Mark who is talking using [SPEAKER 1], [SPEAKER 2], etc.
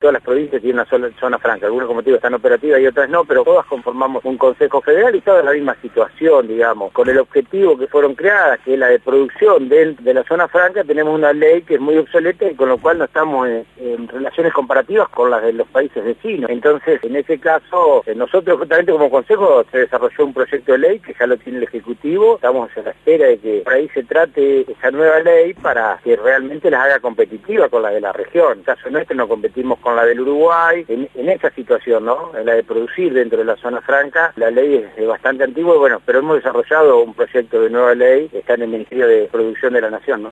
[SPEAKER 1] todas las provincias tienen una sola zona franca, algunas como te digo están operativas y otras no, pero todas conformamos un Consejo Federal y todas en la misma situación, digamos, con el objetivo que fueron creadas, que es la de producción de la zona franca. Tenemos una ley que es muy obsoleta y con lo cual no estamos en relaciones comparativas con las de los países vecinos. Entonces, en ese caso, nosotros justamente como Consejo se desarrolló un proyecto de ley que ya lo tiene el Ejecutivo, estamos a la espera de que por ahí se trate esa nueva ley para que realmente las haga competitivas con la de la región. En el caso nuestro no competimos con la del Uruguay, en esa situación, ¿no? En la de producir dentro de la zona franca, la ley es bastante antigua, bueno, pero hemos desarrollado un proyecto de nueva ley que está en el Ministerio de Producción de la Nación, ¿no?